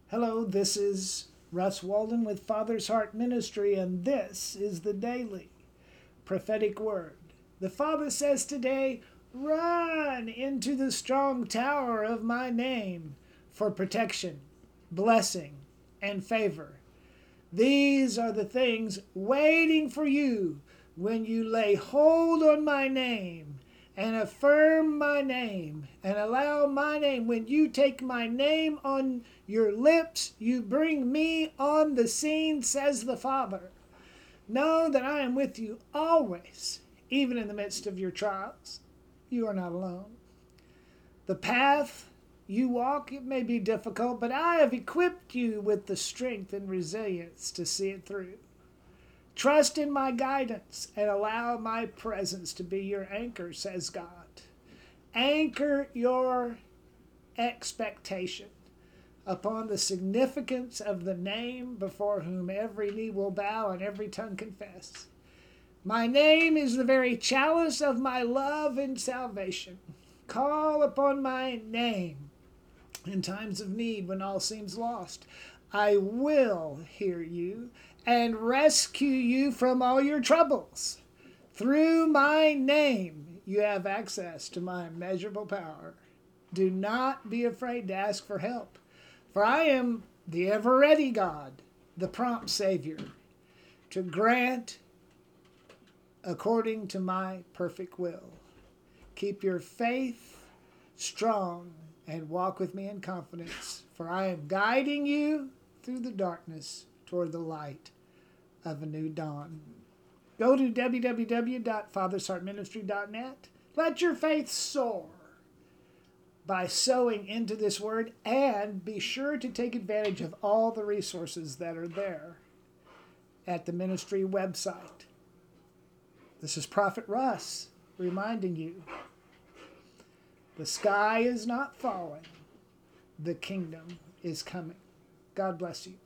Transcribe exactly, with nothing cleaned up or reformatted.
Hello, this is Russ Walden with Father's Heart Ministry, and this is the daily prophetic word. The Father says today, run into the strong tower of my name for protection, blessing, and favor. These are the things waiting for you when you lay hold on my name and affirm my name and allow my name. When you take my name on your lips, you bring me on the scene, says the Father. Know that I am with you always, even in the midst of your trials. You are not alone. The path you walk, it may be difficult, but I have equipped you with the strength and resilience to see it through. Trust in my guidance and allow my presence to be your anchor, says God. Anchor your expectation upon the significance of the name before whom every knee will bow and every tongue confess. My name is the very chalice of my love and salvation. Call upon my name in times of need when all seems lost. I will hear you and rescue you from all your troubles. Through my name, you have access to my immeasurable power. Do not be afraid to ask for help, for I am the ever-ready God, the prompt Savior, to grant according to my perfect will. Keep your faith strong and walk with me in confidence, for I am guiding you through the darkness toward the light of a new dawn. Go to w w w dot fathers heart ministry dot net. Let your faith soar by sowing into this word, and be sure to take advantage of all the resources that are there at the ministry website. This is Prophet Russ reminding you, the sky is not falling, the kingdom is coming. God bless you.